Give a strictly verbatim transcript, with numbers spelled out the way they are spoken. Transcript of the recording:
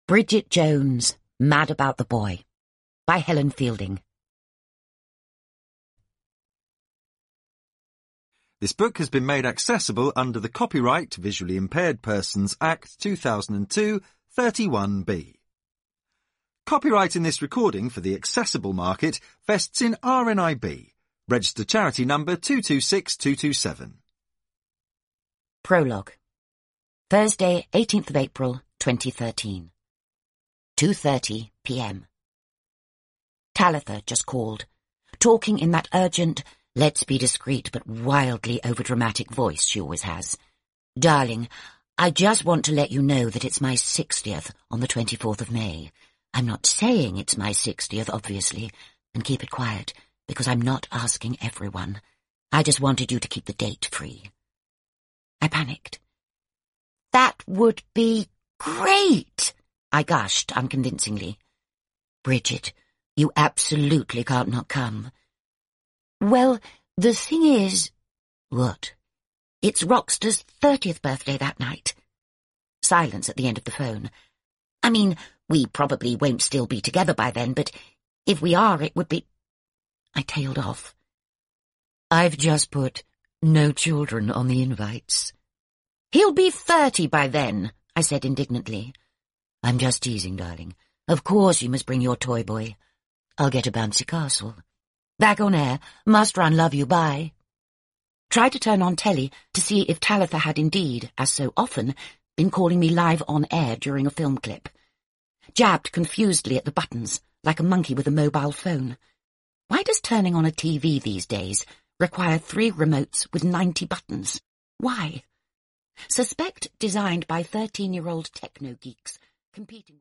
Bridget Jones, Mad About the Boy, by Helen Fielding. This book has been made accessible under the Copyright Visually Impaired Persons Act two thousand two, thirty-one B. Copyright in this recording for the accessible market vests in R N I B, registered charity number two two six two two seven. Prologue. Thursday, eighteenth of April, twenty thirteen. two thirty p m Talitha just called, talking in that urgent, let's be discreet but wildly overdramatic voice she always has. Darling, I just want to let you know that it's my sixtieth on the twenty-fourth of May. I'm not saying it's my sixtieth, obviously, and keep it quiet, because I'm not asking everyone. I just wanted you to keep the date free. I panicked. That would be great, I gushed unconvincingly. Bridget, you absolutely can't not come. Well, the thing is... What? It's Roxter's thirtieth birthday that night. Silence at the end of the phone. I mean, we probably won't still be together by then, but if we are, it would be... I tailed off. I've just put no children on the invites. He'll be thirty by then, I said indignantly. I'm just teasing, darling. Of course you must bring your toy boy. I'll get a bouncy castle. Back on air. Must run, love you, bye. Tried to turn on telly to see if Talitha had indeed, as so often, been calling me live on air during a film clip. Jabbed confusedly at the buttons, like a monkey with a mobile phone. Why does turning on a T V these days require three remotes with ninety buttons? Why? Suspect designed by thirteen-year-old techno-geeks competing...